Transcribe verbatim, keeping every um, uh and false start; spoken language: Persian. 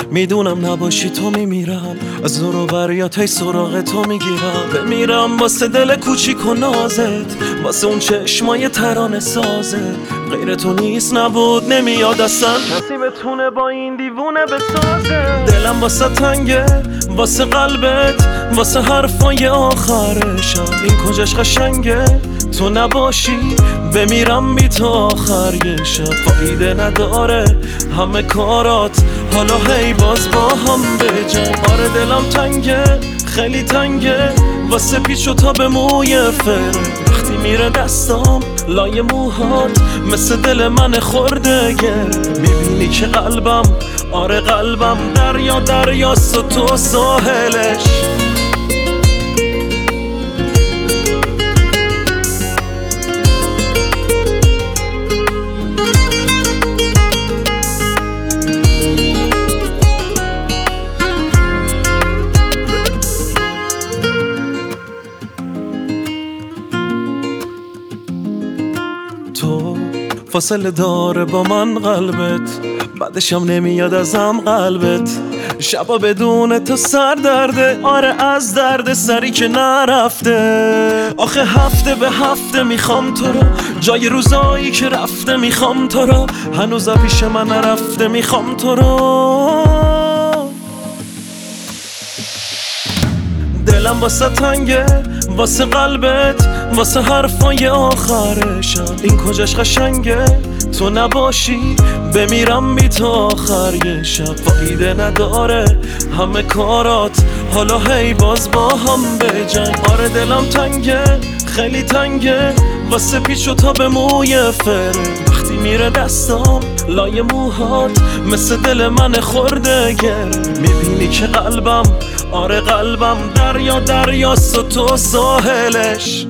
میدونم نباشی تو میمیرم، از زور و بریات سراغ تو میگیرم. بمیرم واسه دل کوچیک و نازت، واسه اون چشمای ترانه سازت. غیر تو نیست نبود نمیاد اصلا کسی بتونه با این دیوونه بسازه. دلم واسه تنگه واسه قلبت، واسه حرفای آخرشم. این کجاش قشنگه تو نباشی، بمیرم بی تو آخر یه شب. فایده نداره همه کارات، حالا هی باز با هم بجنگ. آره دلم تنگه خیلی تنگه واسه پیچ و تاب موی فره. وقتی میره دستام لای موهات مثل دل من خورده گر. میبینی که قلبم، آره قلبم دریا دریاست و تو ساحلش. تو فاصله داره با من قلبت، بعدشم نمیاد ازم قلبت. شبا بدون تو سر درده، آره از درد سری که نرفته. آخه هفته به هفته میخوام تو رو، جای روزایی که رفته میخوام تو رو. هنوز پیش من نرفته میخوام تو رو. دلم واسه تنگه واسه قلبت، واسه حرفای آخرشم. این کجاش قشنگه تو نباشی، بمیرم بی تو آخر یه شب. فایده نداره همه کارات، حالا هی باز با هم بجنگ. آره دلم تنگه خیلی تنگه واسه پیچ و تاب موی فره. وقتی میره دستام لای موهات مثل دل من خورده گر. میبینی که قلبم، آره قلبم دریا دریاست و تو ساحلش.